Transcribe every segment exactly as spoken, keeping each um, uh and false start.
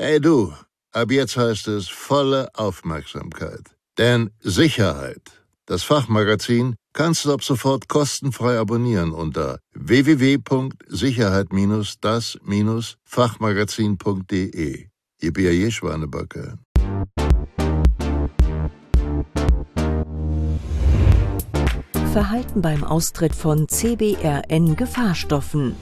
Hey du, ab jetzt heißt es volle Aufmerksamkeit. Denn Sicherheit, das Fachmagazin, kannst du ab sofort kostenfrei abonnieren unter w w w punkt sicherheit das Fachmagazin punkt de. Yippie Schwanebacke. Verhalten beim Austritt von C B R N-Gefahrstoffen.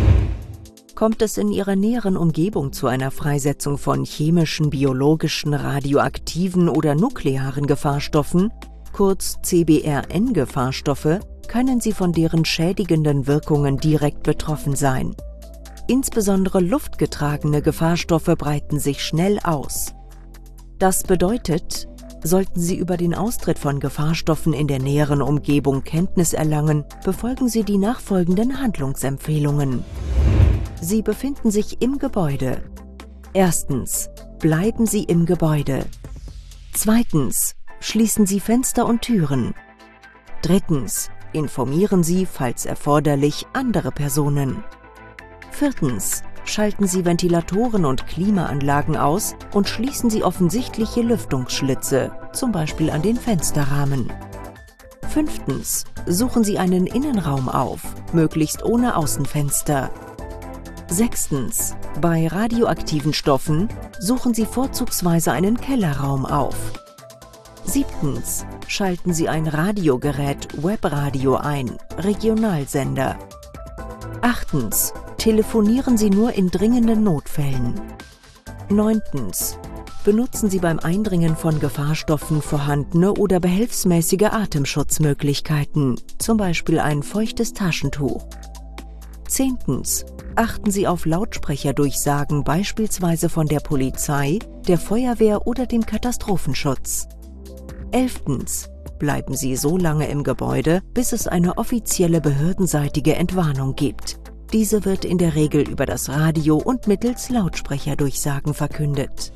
Kommt es in Ihrer näheren Umgebung zu einer Freisetzung von chemischen, biologischen, radioaktiven oder nuklearen Gefahrstoffen, kurz C B R N-Gefahrstoffe, können Sie von deren schädigenden Wirkungen direkt betroffen sein. Insbesondere luftgetragene Gefahrstoffe breiten sich schnell aus. Das bedeutet, sollten Sie über den Austritt von Gefahrstoffen in der näheren Umgebung Kenntnis erlangen, befolgen Sie die nachfolgenden Handlungsempfehlungen. Sie befinden sich im Gebäude. Erstens, bleiben Sie im Gebäude. Zweitens, schließen Sie Fenster und Türen. Drittens, informieren Sie, falls erforderlich, andere Personen. Viertens, schalten Sie Ventilatoren und Klimaanlagen aus und schließen Sie offensichtliche Lüftungsschlitze, zum Beispiel an den Fensterrahmen. Fünftens, suchen Sie einen Innenraum auf, möglichst ohne Außenfenster. Sechstens, bei radioaktiven Stoffen suchen Sie vorzugsweise einen Kellerraum auf. Siebtens, schalten Sie ein Radiogerät Webradio ein, Regionalsender. Achtens, telefonieren Sie nur in dringenden Notfällen. Neuntens, benutzen Sie beim Eindringen von Gefahrstoffen vorhandene oder behelfsmäßige Atemschutzmöglichkeiten, zum Beispiel ein feuchtes Taschentuch. Zehntens, achten Sie auf Lautsprecherdurchsagen beispielsweise von der Polizei, der Feuerwehr oder dem Katastrophenschutz. Elftens, bleiben Sie so lange im Gebäude, bis es eine offizielle behördenseitige Entwarnung gibt. Diese wird in der Regel über das Radio und mittels Lautsprecherdurchsagen verkündet.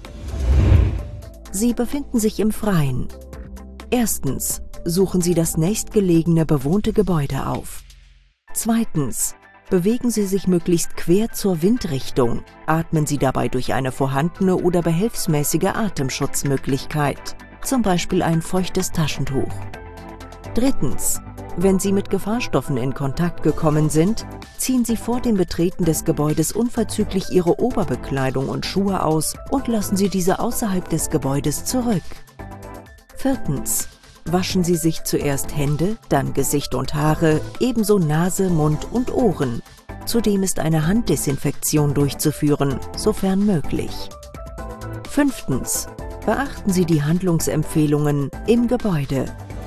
Sie befinden sich im Freien. Erstens, suchen Sie das nächstgelegene bewohnte Gebäude auf. Zweitens, bewegen Sie sich möglichst quer zur Windrichtung. Atmen Sie dabei durch eine vorhandene oder behelfsmäßige Atemschutzmöglichkeit, zum Beispiel ein feuchtes Taschentuch. Drittens, wenn Sie mit Gefahrstoffen in Kontakt gekommen sind, ziehen Sie vor dem Betreten des Gebäudes unverzüglich Ihre Oberbekleidung und Schuhe aus und lassen Sie diese außerhalb des Gebäudes zurück. Viertens, waschen Sie sich zuerst Hände, dann Gesicht und Haare, ebenso Nase, Mund und Ohren. Zudem ist eine Handdesinfektion durchzuführen, sofern möglich. Fünftens, beachten Sie die Handlungsempfehlungen im Gebäude.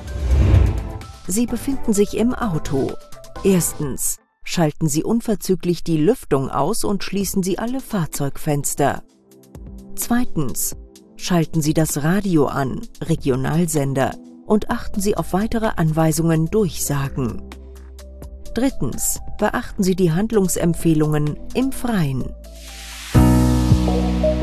Sie befinden sich im Auto. Erstens, schalten Sie unverzüglich die Lüftung aus und schließen Sie alle Fahrzeugfenster. Zweitens, schalten Sie das Radio an, Regionalsender, und achten Sie auf weitere Anweisungen, Durchsagen. Drittens, beachten Sie die Handlungsempfehlungen im Freien.